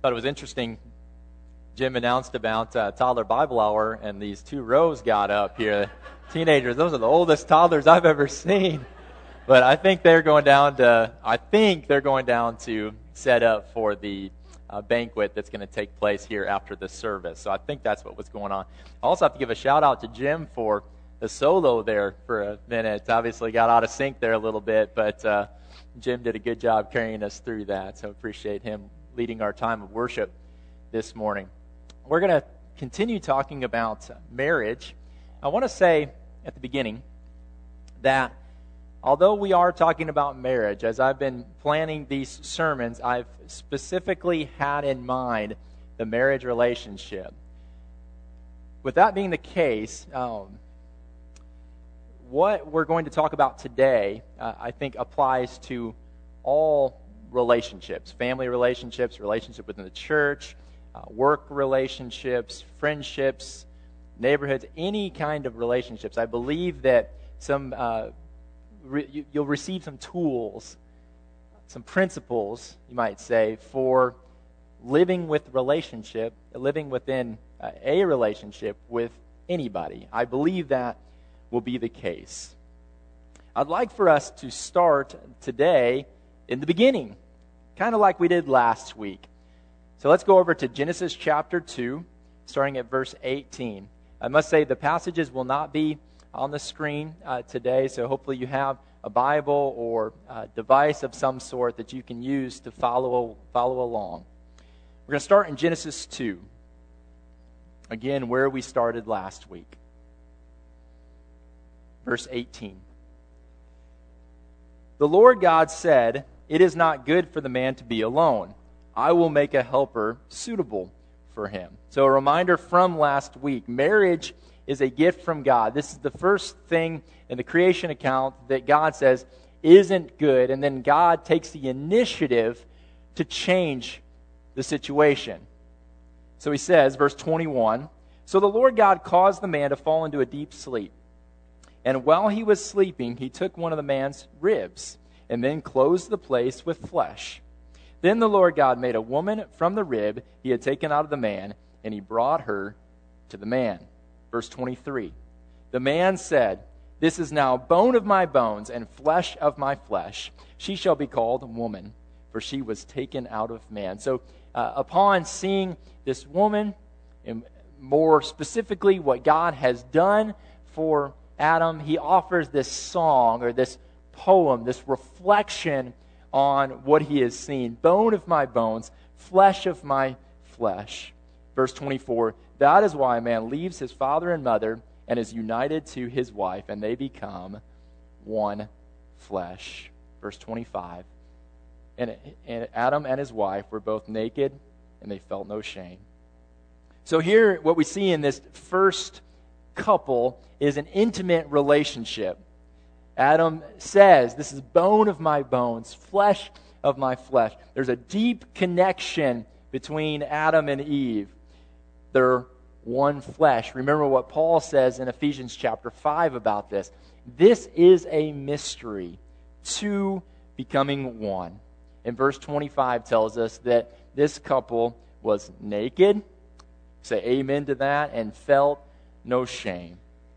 Thought it was interesting. Jim announced about toddler Bible hour, and these two rows got up here. Teenagers, those are the oldest toddlers I've ever seen. But I think they're going down to set up for the banquet that's going to take place here after the service. So I think that's what was going on. I also have to give a shout out to Jim for the solo there for a minute. Obviously got out of sync there a little bit, but Jim did a good job carrying us through that. So appreciate him leading our time of worship this morning. We're going to continue talking about marriage. I want to say at the beginning that although we are talking about marriage, as I've been planning these sermons, I've specifically had in mind the marriage relationship. With that being the case, what we're going to talk about today, I think, applies to all relationships, family relationships, relationship within the church, work relationships, friendships, neighborhoods, any kind of relationships. I believe that you'll receive some tools, some principles, you might say, for living within a relationship with anybody. I believe that will be the case. I'd like for us to start today in the beginning, kind of like we did last week. So let's go over to Genesis chapter 2, starting at verse 18. I must say the passages will not be on the screen today, so hopefully you have a Bible or a device of some sort that you can use to follow along. We're going to start in Genesis 2, again where we started last week. Verse 18. The Lord God said, "It is not good for the man to be alone. I will make a helper suitable for him." So a reminder from last week, marriage is a gift from God. This is the first thing in the creation account that God says isn't good, and then God takes the initiative to change the situation. So he says, verse 21, "So the Lord God caused the man to fall into a deep sleep. And while he was sleeping, he took one of the man's ribs and then closed the place with flesh. Then the Lord God made a woman from the rib he had taken out of the man, and he brought her to the man." Verse 23, "The man said, 'This is now bone of my bones and flesh of my flesh. She shall be called woman, for she was taken out of man.'" So upon seeing this woman, and more specifically what God has done for Adam, he offers this song or this poem, this reflection on what he has seen. Bone of my bones, flesh of my flesh. Verse 24, "That is why a man leaves his father and mother and is united to his wife, and they become one flesh." Verse 25, and Adam and his wife were both naked, and they felt no shame. So here, what we see in this first couple is an intimate relationship. Adam says, "This is bone of my bones, flesh of my flesh." There's a deep connection between Adam and Eve. They're one flesh. Remember what Paul says in Ephesians chapter 5 about this. This is a mystery, two becoming one. And verse 25 tells us that this couple was naked, say amen to that, and felt no shame.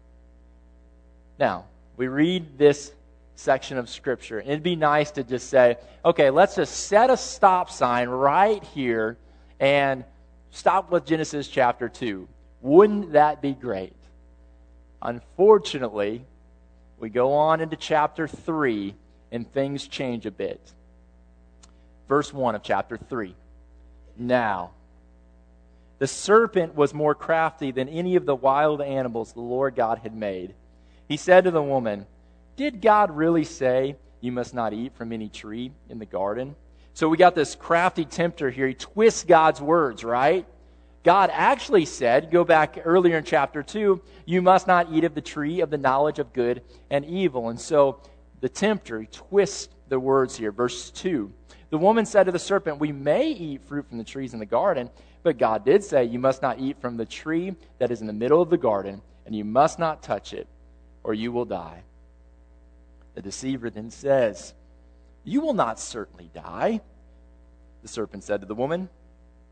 Now, we read this section of Scripture, and it'd be nice to just say, okay, let's just set a stop sign right here and stop with Genesis chapter 2. Wouldn't that be great? Unfortunately, we go on into chapter 3, and things change a bit. Verse 1 of chapter 3. "Now, the serpent was more crafty than any of the wild animals the Lord God had made. He said to the woman, 'Did God really say you must not eat from any tree in the garden?'" So we got this crafty tempter here. He twists God's words, right? God actually said, go back earlier in chapter 2, "You must not eat of the tree of the knowledge of good and evil." And so the tempter, he twists the words here. Verse 2, "The woman said to the serpent, 'We may eat fruit from the trees in the garden, but God did say, you must not eat from the tree that is in the middle of the garden, and you must not touch it, or you will die.' The deceiver then says, 'You will not certainly die.' The serpent said to the woman,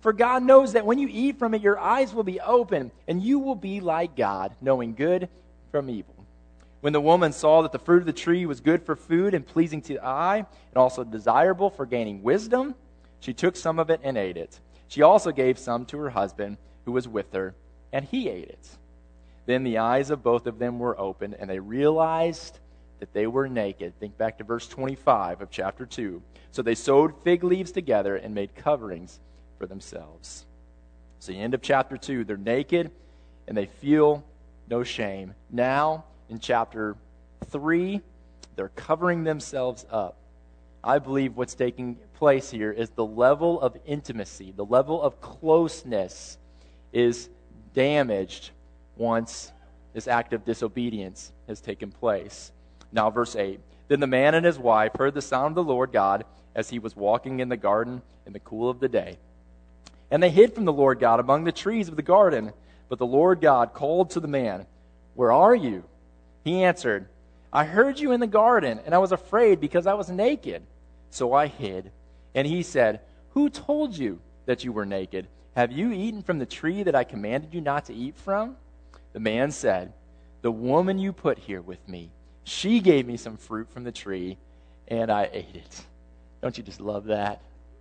For God knows that when you eat from it, your eyes will be open, and you will be like God, knowing good from evil. When the woman saw that the fruit of the tree was good for food and pleasing to the eye, and also desirable for gaining wisdom, she took some of it and ate it. She also gave some to her husband, who was with her, and he ate it. Then the eyes of both of them were opened, and they realized that they were naked. Think back to verse 25 of chapter 2. So they sewed fig leaves together and made coverings for themselves. So the end of chapter 2, they're naked and they feel no shame. Now, in chapter 3, they're covering themselves up. I believe what's taking place here is the level of intimacy, the level of closeness is damaged once this act of disobedience has taken place. Now, verse 8. Then the man and his wife heard the sound of the Lord God as he was walking in the garden in the cool of the day. And they hid from the Lord God among the trees of the garden. But the Lord God called to the man, "Where are you?" He answered, "I heard you in the garden, and I was afraid because I was naked. So I hid." And he said, "Who told you that you were naked? Have you eaten from the tree that I commanded you not to eat from?" The man said, "The woman you put here with me, she gave me some fruit from the tree, and I ate it." Don't you just love that?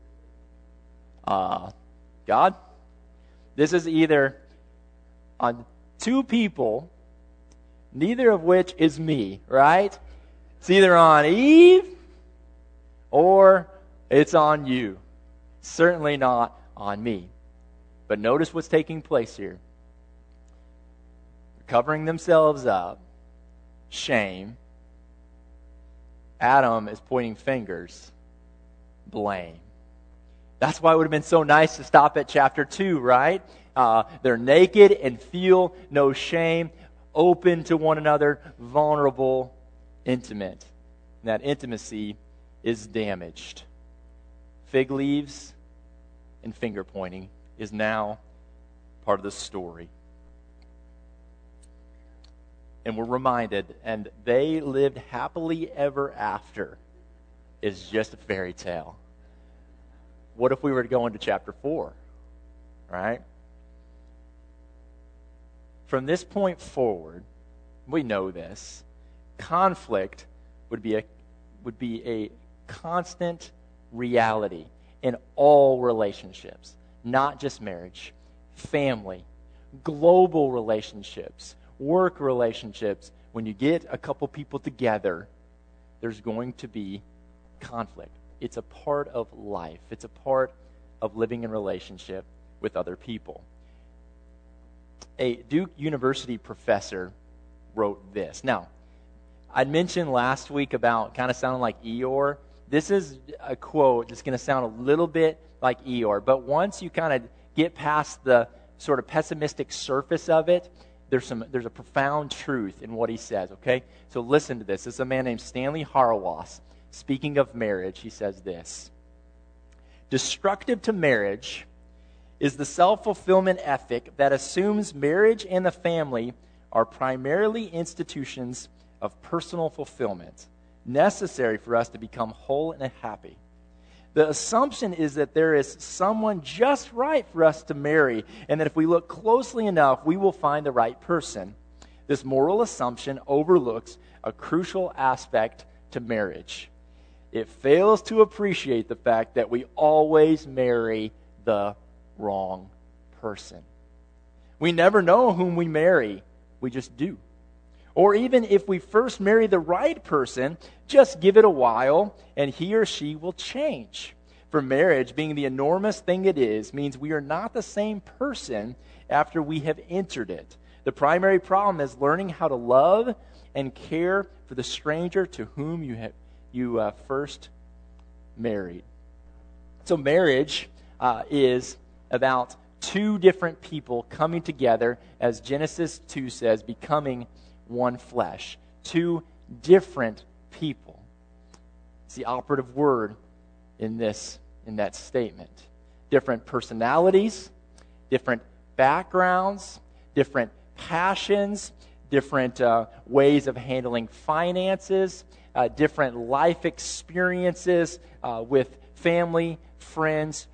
God, this is either on two people, neither of which is me, right? It's either on Eve or it's on you. Certainly not on me. But notice what's taking place here. They're covering themselves up. Shame. Adam is pointing fingers. Blame. That's why it would have been so nice to stop at chapter 2, right? They're naked and feel no shame, open to one another, vulnerable, intimate. And that intimacy is damaged. Fig leaves and finger pointing is now part of the story. And we're reminded, and they lived happily ever after is just a fairy tale. What if we were to go into chapter 4, right? From this point forward, we know this, conflict would be a constant reality in all relationships, not just marriage, family, global relationships, work relationships. When you get a couple people together, there's going to be conflict. It's a part of life. It's a part of living in relationship with other people. A Duke University professor wrote this. Now, I mentioned last week about kind of sounding like Eeyore. This is a quote that's going to sound a little bit like Eeyore, but once you kind of get past the sort of pessimistic surface of it, there's a profound truth in what he says, okay? So listen to this. This is a man named Stanley Hauerwas. Speaking of marriage, he says this: "Destructive to marriage is the self-fulfillment ethic that assumes marriage and the family are primarily institutions of personal fulfillment, necessary for us to become whole and happy. The assumption is that there is someone just right for us to marry, and that if we look closely enough, we will find the right person. This moral assumption overlooks a crucial aspect to marriage. It fails to appreciate the fact that we always marry the wrong person. We never know whom we marry. We just do. Or even if we first marry the right person, just give it a while and he or she will change. For marriage, being the enormous thing it is, means we are not the same person after we have entered it. The primary problem is learning how to love and care for the stranger to whom you first married." So marriage is about two different people coming together, as Genesis 2 says, becoming one flesh. Two different people. It's the operative word in that statement. Different personalities, different backgrounds, different passions, different ways of handling finances, different life experiences with family, friends,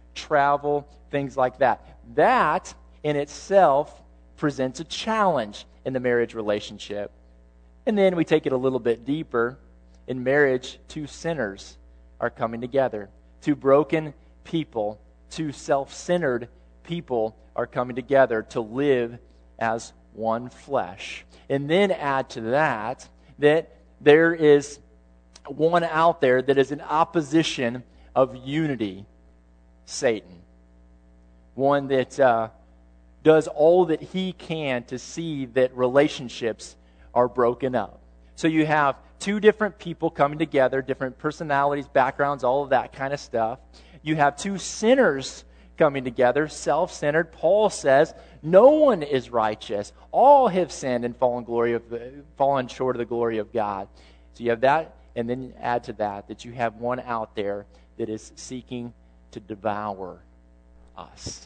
travel, things like that. That in itself presents a challenge in the marriage relationship. And then we take it a little bit deeper. In marriage, two sinners are coming together. Two broken people, two self-centered people are coming together to live as one flesh. And then add to that there is one out there that is in opposition of unity, Satan. One that does all that he can to see that relationships are broken up. So you have two different people coming together, different personalities, backgrounds, all of that kind of stuff. You have two sinners coming together, self-centered. Paul says, no one is righteous. All have sinned and fallen short of the glory of God. So you have that, and then add to that you have one out there that is seeking to devour us.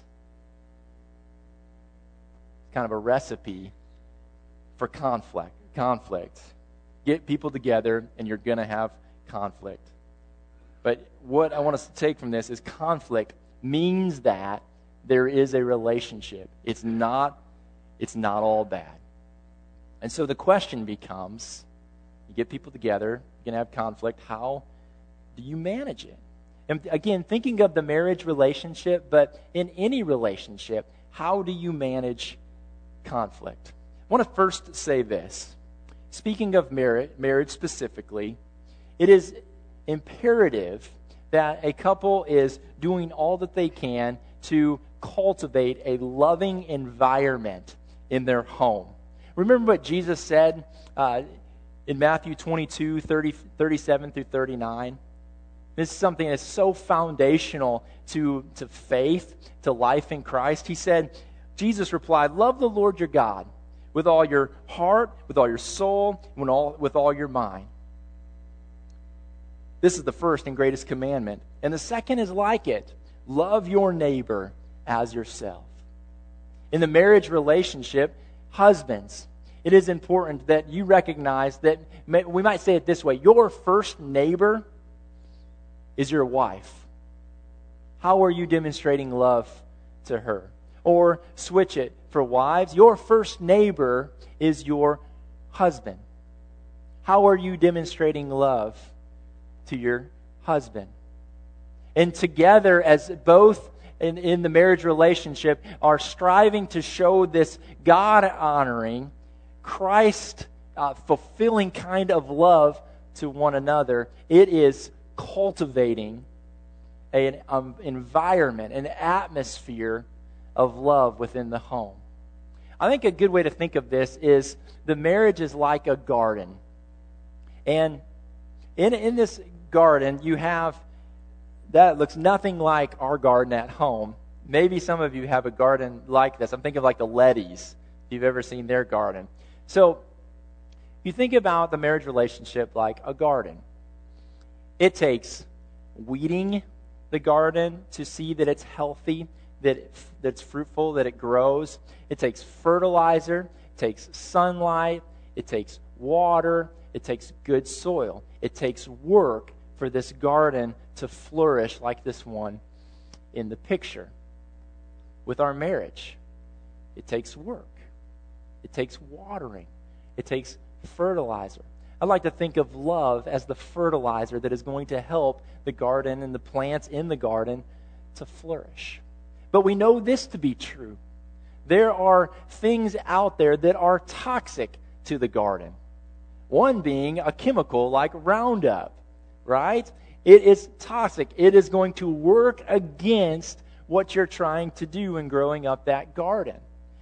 Kind of a recipe for conflict. Get people together and you're going to have conflict. But what I want us to take from this is conflict means that there is a relationship. It's not all bad. And so the question becomes, you get people together, you're going to have conflict, how do you manage it? And again, thinking of the marriage relationship, but in any relationship, how do you manage conflict? I want to first say this. Speaking of marriage specifically, it is imperative that a couple is doing all that they can to cultivate a loving environment in their home. Remember what Jesus said in Matthew 22, 37 through 39? This is something that's so foundational to faith, to life in Christ. He said, Jesus replied, love the Lord your God with all your heart, with all your soul, with all your mind. This is the first and greatest commandment. And the second is like it. Love your neighbor as yourself. In the marriage relationship, husbands, it is important that you recognize that, we might say it this way, your first neighbor is your wife. How are you demonstrating love to her? Or switch it for wives, your first neighbor is your husband. How are you demonstrating love to your husband? And together, as both in the marriage relationship are striving to show this God-honoring, Christ-fulfilling kind of love to one another, it is cultivating an environment, an atmosphere of love within the home. I think a good way to think of this is the marriage is like a garden. And in this garden, you have, that looks nothing like our garden at home. Maybe some of you have a garden like this. I'm thinking of like the Lettys, if you've ever seen their garden. So you think about the marriage relationship like a garden. It takes weeding the garden to see that it's healthy, that it's fruitful, that it grows. It takes fertilizer, it takes sunlight, it takes water, it takes good soil. It takes work for this garden to flourish like this one in the picture. With our marriage, it takes work. It takes watering. It takes fertilizer. I like to think of love as the fertilizer that is going to help the garden and the plants in the garden to flourish. But we know this to be true. There are things out there that are toxic to the garden. One being a chemical like Roundup, right? It is toxic. It is going to work against what you're trying to do in growing up that garden.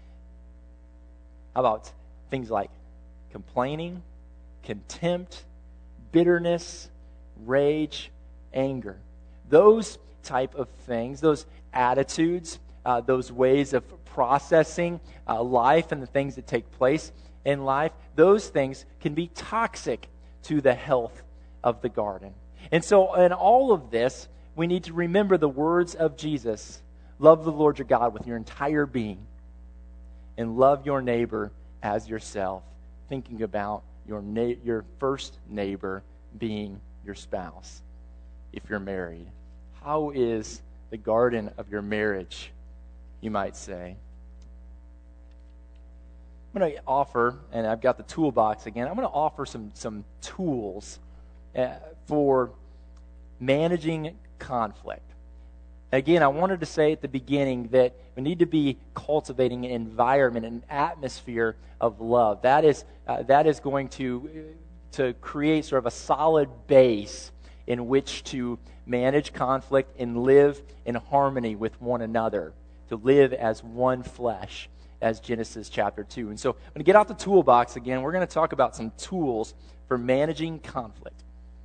How about things like complaining, contempt, bitterness, rage, anger? Those type of things, those attitudes, those ways of processing life and the things that take place in life, those things can be toxic to the health of the garden. And so in all of this, we need to remember the words of Jesus. Love the Lord your God with your entire being, and love your neighbor as yourself, thinking about your first neighbor being your spouse if you're married. How is the garden of your marriage, you might say. I'm going to offer, and I've got the toolbox again, I'm going to offer some tools for managing conflict. Again, I wanted to say at the beginning that we need to be cultivating an environment, an atmosphere of love. That is going to create sort of a solid base in which to manage conflict and live in harmony with one another, to live as one flesh, as Genesis chapter 2. And so I'm going to get out the toolbox again. We're going to talk about some tools for managing conflict.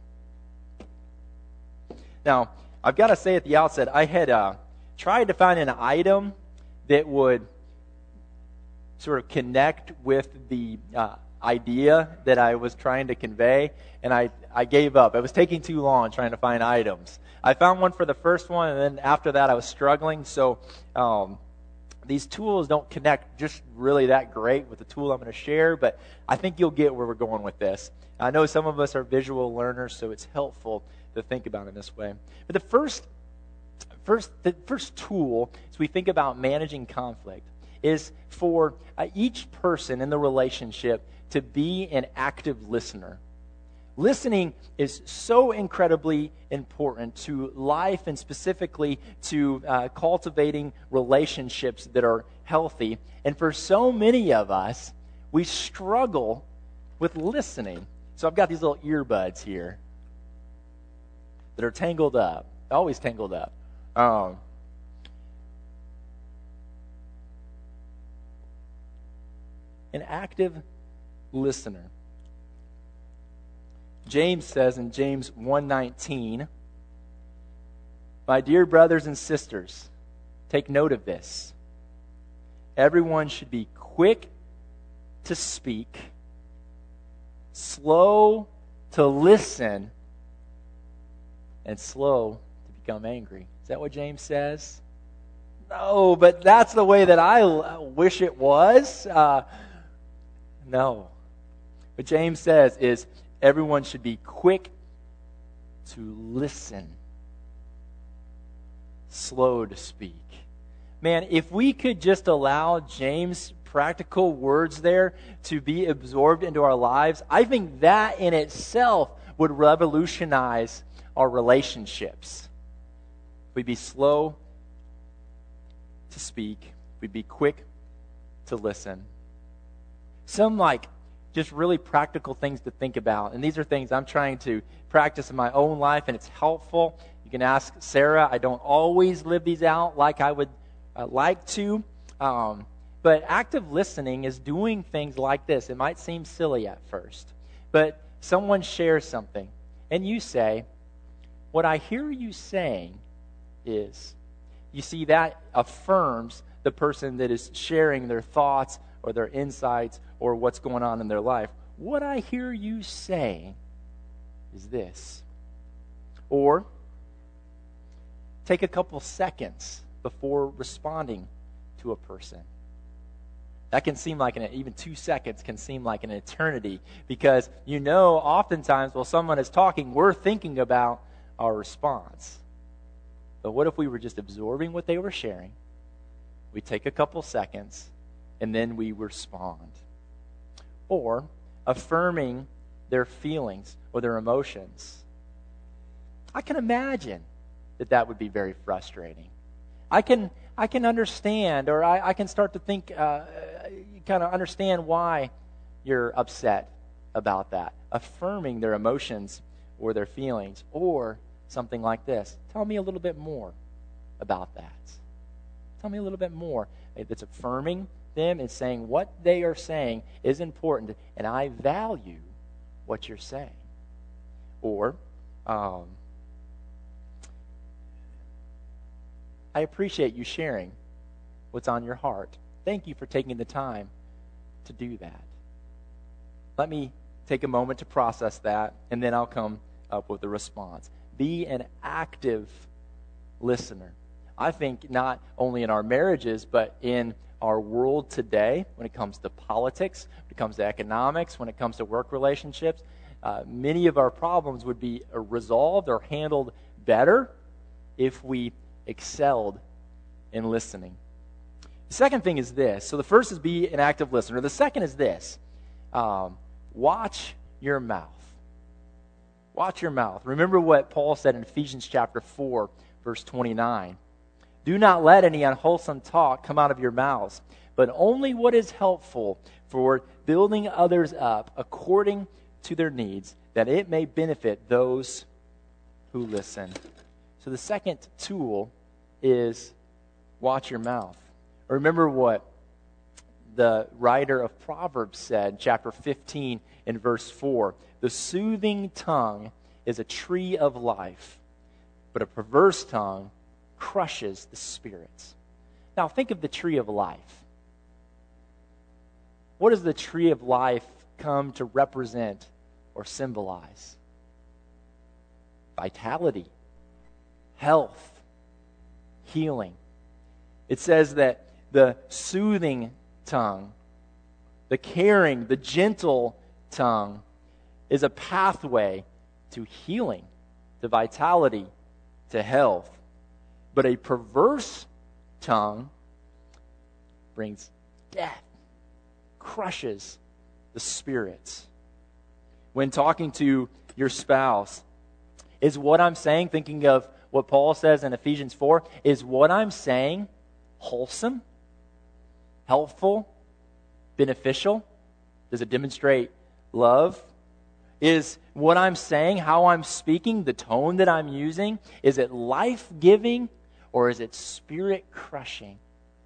Now, I've got to say at the outset, I had tried to find an item that would sort of connect with the idea that I was trying to convey, and I gave up. It was taking too long trying to find items. I found one for the first one, and then after that I was struggling, so these tools don't connect just really that great with the tool I'm going to share, but I think you'll get where we're going with this. I know some of us are visual learners, so it's helpful to think about it in this way. But the first tool as we think about managing conflict is for each person in the relationship to be an active listener. Listening is so incredibly important to life and specifically to cultivating relationships that are healthy. And for so many of us, we struggle with listening. So I've got these little earbuds here that are tangled up, always tangled up. An active listener. James says in James 1:19, "My dear brothers and sisters, take note of this. Everyone should be quick to speak, slow to listen, and slow to become angry." Is that what James says? No, but that's the way that I wish it was. No. What James says is everyone should be quick to listen, slow to speak. Man, if we could just allow James' practical words there to be absorbed into our lives, I think that in itself would revolutionize our relationships. We'd be slow to speak. We'd be quick to listen. Some just really practical things to think about. And these are things I'm trying to practice in my own life, and it's helpful. You can ask Sarah. I don't always live these out like I would like to. But active listening is doing things like this. It might seem silly at first. But someone shares something, and you say, "What I hear you saying is," you see, that affirms the person that is sharing their thoughts or their insights or what's going on in their life. "What I hear you saying is this." Or take a couple seconds before responding to a person. That can seem like even 2 seconds can seem like an eternity, because oftentimes while someone is talking, we're thinking about our response. But what if we were just absorbing what they were sharing? We take a couple seconds and then we respond. Or affirming their feelings or their emotions. I can imagine that would be very frustrating. I can understand, or I can start to think, kind of understand why you're upset about that. Affirming their emotions or their feelings, or something like this: "Tell me a little bit more about that. Tell me a little bit more." It's affirming them and saying what they are saying is important, and I value what you're saying. Or, I appreciate you sharing what's on your heart. Thank you for taking the time to do that. Let me take a moment to process that, and then I'll come up with a response. Be an active listener. I think not only in our marriages, but in our world today, when it comes to politics, when it comes to economics, when it comes to work relationships, many of our problems would be resolved or handled better if we excelled in listening. The second thing is this. So the first is be an active listener. The second is this. Watch your mouth. Watch your mouth. Remember what Paul said in Ephesians chapter 4, verse 29. Do not let any unwholesome talk come out of your mouths, but only what is helpful for building others up according to their needs, that it may benefit those who listen. So the second tool is watch your mouth. Remember what the writer of Proverbs said, chapter 15 and verse 4. The soothing tongue is a tree of life, but a perverse tongue crushes the spirits. Now think of the tree of life. What does the tree of life come to represent or symbolize? Vitality, health, healing. It says that the soothing tongue, the caring, the gentle tongue is a pathway to healing, to vitality, to health. But a perverse tongue brings death, crushes the spirits. When talking to your spouse, is what I'm saying, thinking of what Paul says in Ephesians 4, is what I'm saying wholesome, helpful, beneficial? Does it demonstrate love? Is what I'm saying, how I'm speaking, the tone that I'm using, is it life-giving or is it spirit-crushing?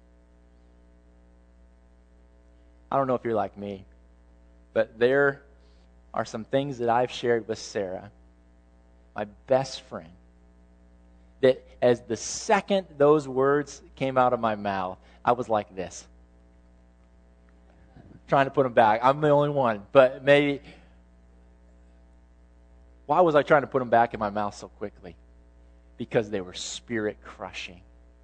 I don't know if you're like me, but there are some things that I've shared with Sarah, my best friend, that as the second those words came out of my mouth, I was like this, trying to put them back. I'm the only one, but maybe... Why was I trying to put them back in my mouth so quickly? Because they were spirit-crushing.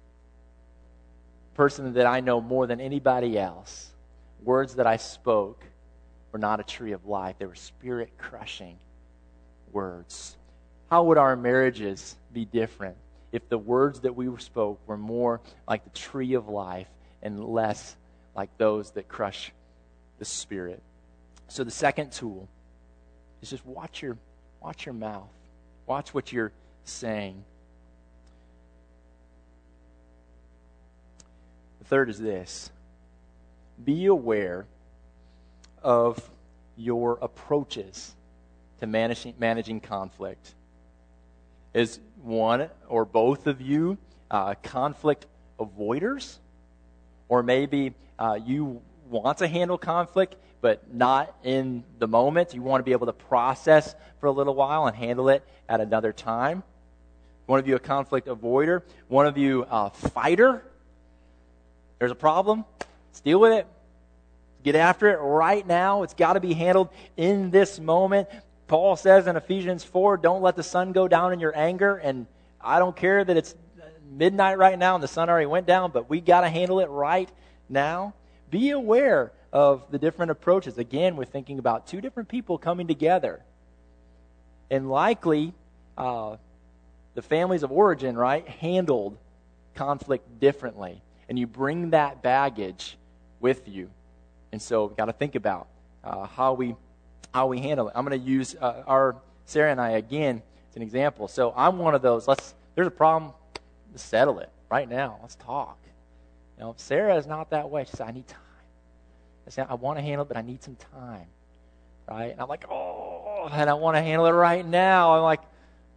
Person that I know more than anybody else, words that I spoke were not a tree of life. They were spirit-crushing words. How would our marriages be different if the words that we spoke were more like the tree of life and less like those that crush the spirit? So the second tool is just watch your mouth. Watch what you're saying. The third is this. Be aware of your approaches to managing conflict. Is one or both of you conflict avoiders? Or maybe you want to handle conflict, but not in the moment. You want to be able to process for a little while and handle it at another time. One of you a conflict avoider. One of you a fighter. There's a problem. Let's deal with it. Get after it right now. It's got to be handled in this moment. Paul says in Ephesians 4, don't let the sun go down in your anger. And I don't care that it's midnight right now and the sun already went down, but we got to handle it right now. Be aware of the different approaches. Again, we're thinking about two different people coming together. And likely, the families of origin, right, handled conflict differently. And you bring that baggage with you. And so we've got to think about how we handle it. I'm going to use our Sarah and I again as an example. So I'm one of those, there's a problem, let's settle it right now. Let's talk. You know, Sarah is not that way. She said, I need time. I said, I want to handle it, but I need some time. Right? And I'm like, and I want to handle it right now. I'm like,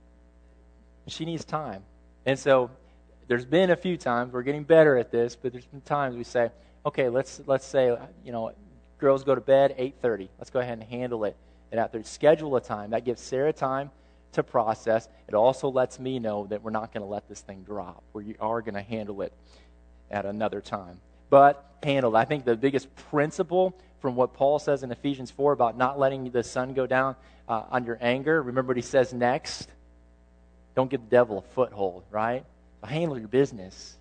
she needs time. And so there's been a few times, we're getting better at this, but there's been times we say, okay, let's say, girls go to bed 8:30. Let's go ahead and handle it at 8:30. Schedule a time. That gives Sarah time to process. It also lets me know that we're not going to let this thing drop. We are going to handle it at another time. But handle it. I think the biggest principle from what Paul says in Ephesians 4 about not letting the sun go down on your anger, remember what he says next? Don't give the devil a foothold, right? Handle your business.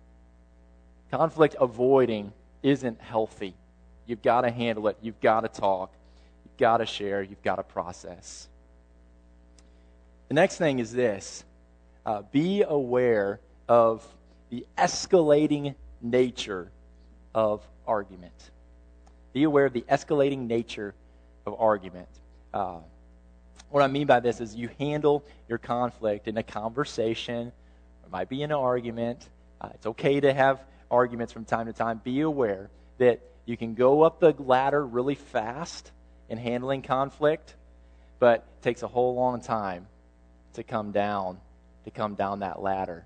Conflict avoiding isn't healthy. You've got to handle it. You've got to talk. You've got to share. You've got to process. The next thing is this. Be aware of the escalating nature of argument. Be aware of the escalating nature of argument. What I mean by this is you handle your conflict in a conversation. It might be in an argument. It's okay to have arguments from time to time. Be aware that you can go up the ladder really fast in handling conflict, but it takes a whole long time to come down that ladder.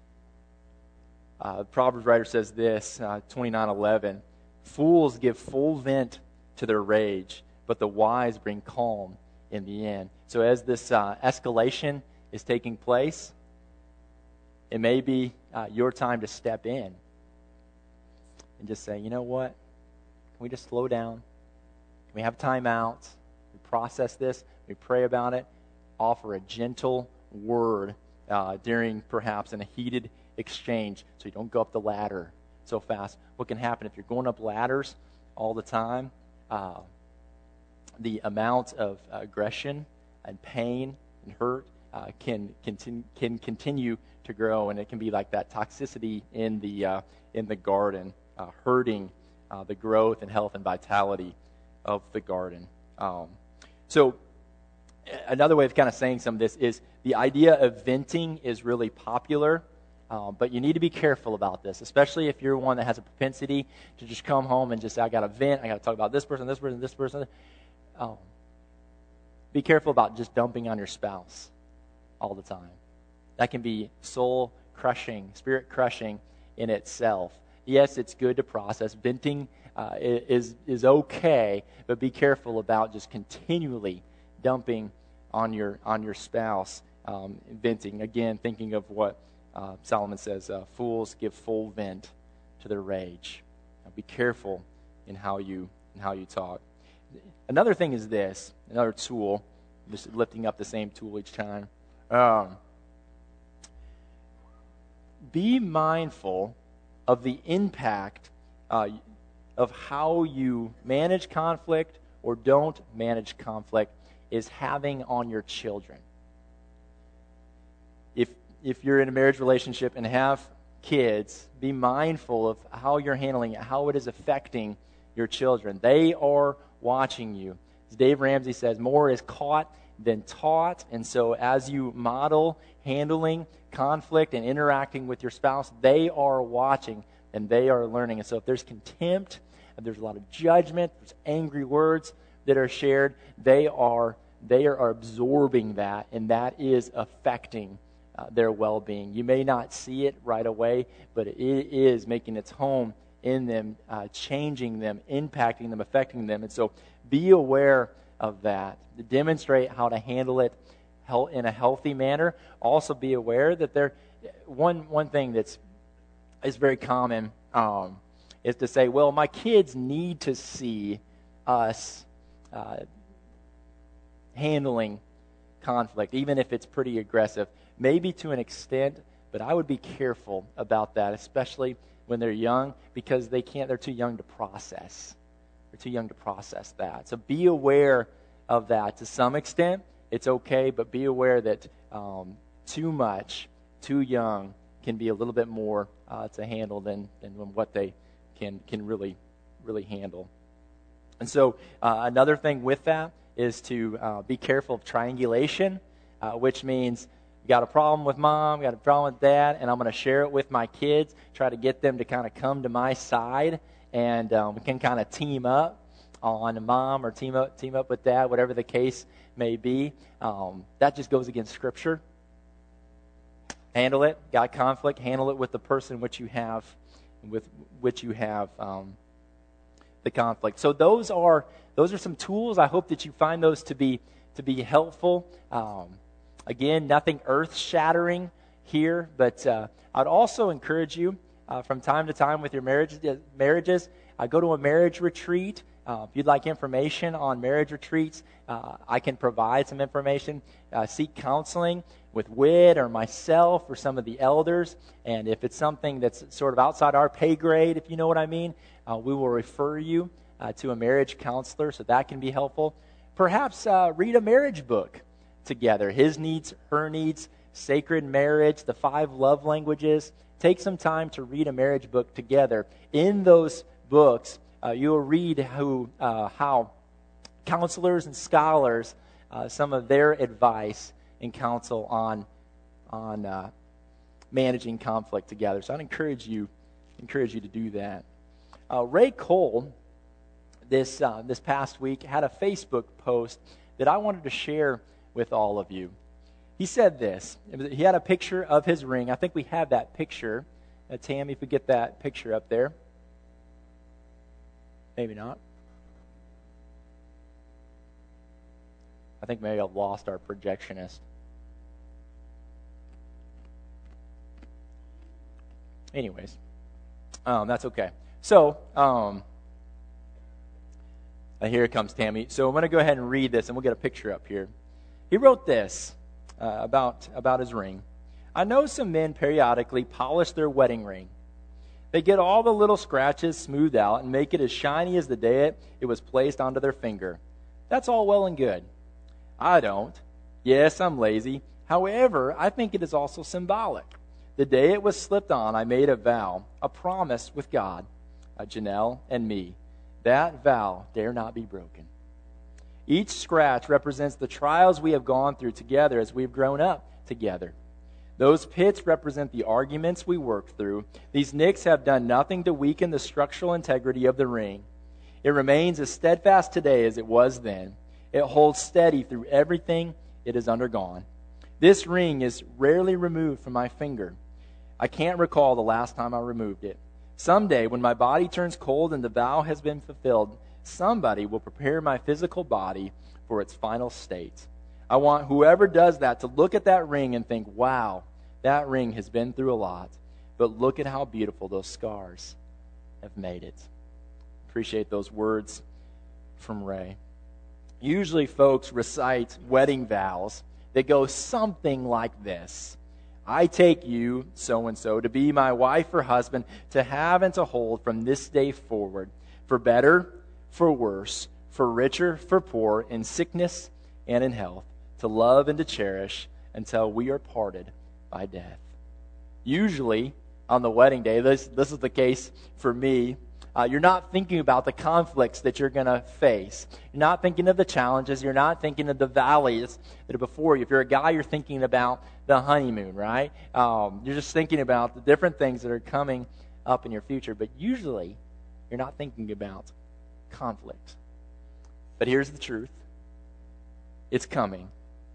The Proverbs writer says this, 29:11, "Fools give full vent to their rage, but the wise bring calm in the end." So as this escalation is taking place, it may be your time to step in and just say, you know what? Can we just slow down? Can we have time out? We process this. We pray about it. Offer a gentle word during perhaps in a heated exchange so you don't go up the ladder so fast. What can happen if you're going up ladders all the time? The amount of aggression and pain and hurt can continue to grow, and it can be like that toxicity in the garden, hurting the growth and health and vitality of the garden. So another way of kind of saying some of this is the idea of venting is really popular, but you need to be careful about this, especially if you're one that has a propensity to just come home and just say, I got to vent, I got to talk about this person, this person, this person. Be careful about just dumping on your spouse all the time. That can be soul-crushing, spirit-crushing in itself. Yes, it's good to process. Venting is okay, but be careful about just continually dumping on your spouse, venting. Again, thinking of what Solomon says, fools give full vent to their rage. Now, be careful in how you talk. Another thing is this, another tool, just lifting up the same tool each time. Be mindful of the impact of how you manage conflict or don't manage conflict is having on your children. If you're in a marriage relationship and have kids, be mindful of how you're handling it, how it is affecting your children. They are watching you. As Dave Ramsey says, more is caught than taught. And so as you model handling conflict and interacting with your spouse, they are watching and they are learning. And so if there's contempt, if there's a lot of judgment, there's angry words that are shared, they are absorbing that, and that is affecting their well-being. You may not see it right away, but it is making its home in them, changing them, impacting them, affecting them. And so be aware of that. Demonstrate how to handle it in a healthy manner. Also be aware that one thing is very common is to say, well, my kids need to see us handling conflict, even if it's pretty aggressive. Maybe to an extent, but I would be careful about that, especially when they're young, because they're too young to process. They're too young to process that. So be aware of that. To some extent, it's okay, but be aware that too much, too young, can be a little bit more to handle than what they can really handle. And so another thing with that is to be careful of triangulation, which means you got a problem with mom, got a problem with dad, and I'm going to share it with my kids, try to get them to kind of come to my side, and we can kind of team up on mom or team up with dad, whatever the case may be. That just goes against Scripture. Handle it. Got conflict, handle it with the person with which you have the conflict. So those are some tools. I hope that you find those to be helpful. Again, nothing earth-shattering here, but I'd also encourage you from time to time with your marriages, go to a marriage retreat. If you'd like information on marriage retreats, I can provide some information. Seek counseling with Whit or myself or some of the elders, and if it's something that's sort of outside our pay grade, if you know what I mean, we will refer you to a marriage counselor, so that can be helpful. Perhaps read a marriage book together, his needs, her needs, Sacred Marriage, the 5 love languages. Take some time to read a marriage book together. In those books, you'll read how counselors and scholars, some of their advice and counsel on managing conflict together. So I'd encourage you to do that. Ray Cole, this past week, had a Facebook post that I wanted to share with all of you. He said this. He had a picture of his ring. I think we have that picture. Tammy, if we get that picture up there. Maybe not. I think maybe I've lost our projectionist. Anyways, that's okay. So, here comes Tammy. So I'm going to go ahead and read this, and we'll get a picture up here. He wrote this about his ring. I know some men periodically polish their wedding ring. They get all the little scratches smoothed out and make it as shiny as the day it was placed onto their finger. That's all well and good. I don't. Yes, I'm lazy. However, I think it is also symbolic. The day it was slipped on, I made a vow, a promise with God, Janelle and me. That vow dare not be broken. Each scratch represents the trials we have gone through together as we've grown up together. Those pits represent the arguments we worked through. These nicks have done nothing to weaken the structural integrity of the ring. It remains as steadfast today as it was then. It holds steady through everything it has undergone. This ring is rarely removed from my finger. I can't recall the last time I removed it. Someday, when my body turns cold and the vow has been fulfilled, somebody will prepare my physical body for its final state. I want whoever does that to look at that ring and think, wow, that ring has been through a lot, but look at how beautiful those scars have made it. Appreciate those words from Ray. Usually folks recite wedding vows that go something like this. I take you, so-and-so, to be my wife or husband, to have and to hold from this day forward, for better, for worse, for richer, for poor, in sickness and in health, to love and to cherish until we are parted by death. Usually, on the wedding day, this is the case for me, you're not thinking about the conflicts that you're going to face. You're not thinking of the challenges. You're not thinking of the valleys that are before you. If you're a guy, you're thinking about the honeymoon, right? You're just thinking about the different things that are coming up in your future. But usually, you're not thinking about conflict. But here's the truth. It's coming.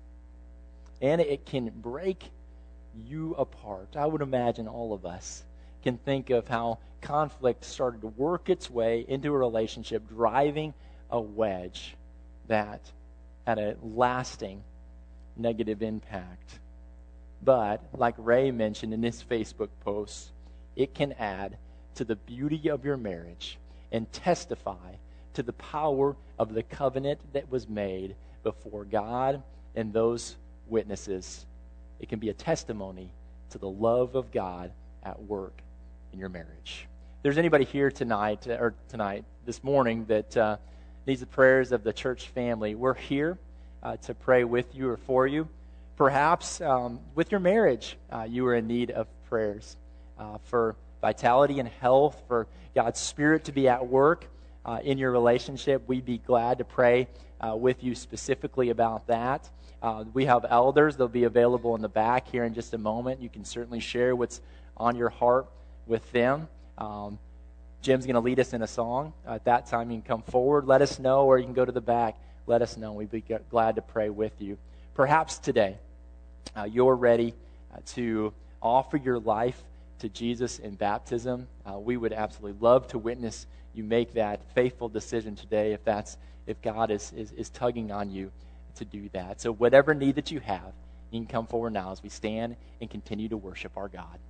And it can break you apart. I would imagine all of us can think of how conflict started to work its way into a relationship, driving a wedge that had a lasting negative impact. But, like Ray mentioned in his Facebook post, it can add to the beauty of your marriage and testify to the power of the covenant that was made before God and those witnesses. It can be a testimony to the love of God at work in your marriage. If there's anybody here tonight, this morning, that needs the prayers of the church family, we're here to pray with you or for you. Perhaps with your marriage, you are in need of prayers for vitality and health, for God's Spirit to be at work in your relationship. We'd be glad to pray with you specifically about that. We have elders. They'll be available in the back here in just a moment. You can certainly share what's on your heart with them. Jim's going to lead us in a song. At that time, you can come forward, let us know, or you can go to the back, let us know. We'd be glad to pray with you. Perhaps today, you're ready to offer your life to Jesus in baptism. We would absolutely love to witness you make that faithful decision today if God is tugging on you to do that. So whatever need that you have, you can come forward now as we stand and continue to worship our God.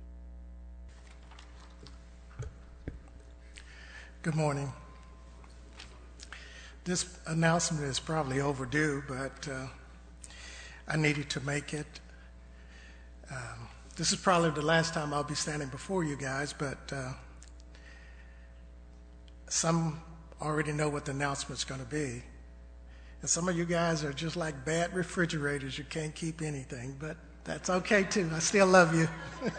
Good morning. This announcement is probably overdue, but I needed to make it. This is probably the last time I'll be standing before you guys, but some already know what the announcement's going to be. And some of you guys are just like bad refrigerators. You can't keep anything, but That's okay too. I still love you.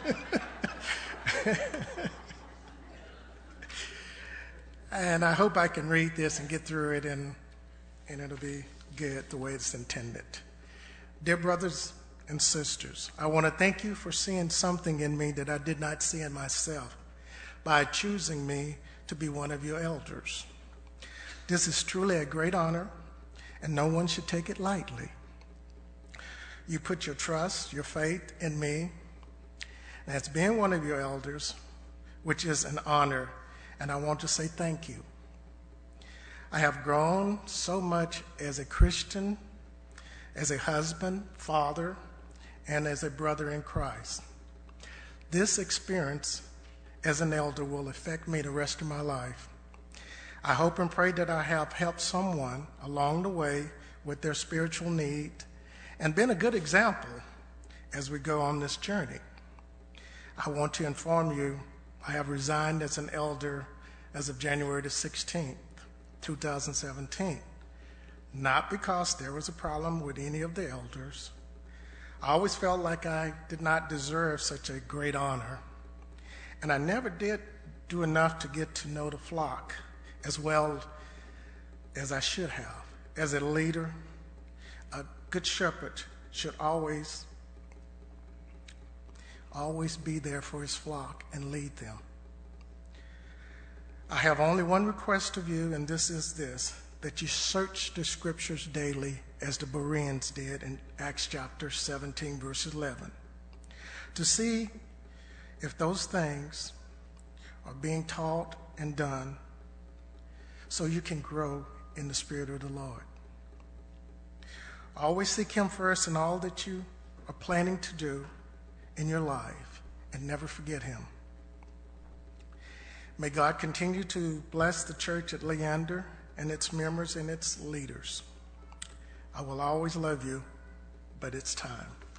And I hope I can read this and get through it, and it'll be good the way it's intended. Dear brothers and sisters, I want to thank you for seeing something in me that I did not see in myself by choosing me to be one of your elders. This is truly a great honor, and no one should take it lightly. You put your trust, your faith in me, and as being one of your elders, which is an honor, and I want to say thank you. I have grown so much as a Christian, as a husband, father, and as a brother in Christ. This experience as an elder will affect me the rest of my life. I hope and pray that I have helped someone along the way with their spiritual need and been a good example as we go on this journey. I want to inform you I have resigned as an elder as of January the 16th, 2017. Not because there was a problem with any of the elders. I always felt like I did not deserve such a great honor. And I never did do enough to get to know the flock as well as I should have. As a leader, a good shepherd should always be there for his flock and lead them. I have only one request of you, and this is this, that you search the scriptures daily as the Bereans did in Acts chapter 17, verse 11, to see if those things are being taught and done so you can grow in the Spirit of the Lord. Always seek him first in all that you are planning to do in your life, and never forget him. May God continue to bless the church at Leander and its members and its leaders. I will always love you, but it's time.